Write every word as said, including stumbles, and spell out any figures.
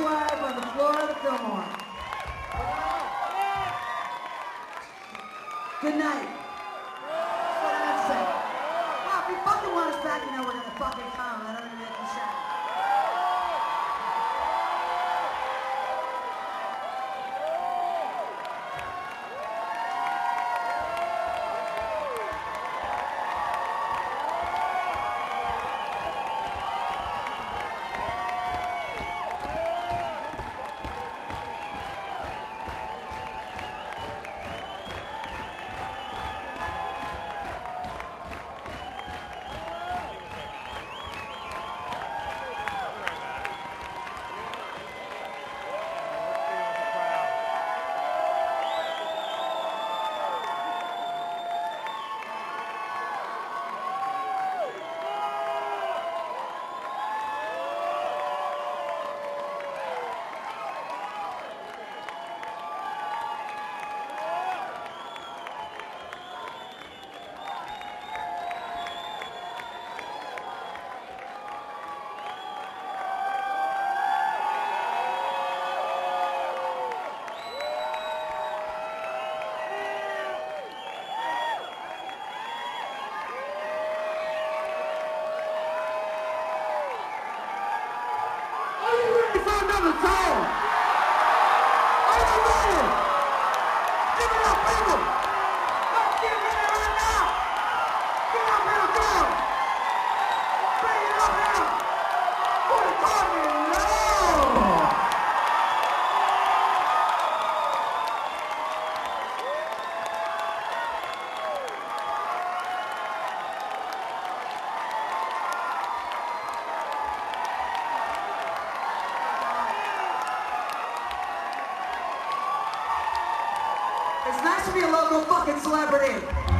live on the floor of the Fillmore. Good night. That's what I have to say. Well, if you fucking want us back, you know we're gonna fucking come. I don't even make a shot. Another time! Are you ready? Give it up, people! Let's get ready right now! Get up here, girl! Bring it up here! Put it on me low! It's nice to be a local fucking celebrity.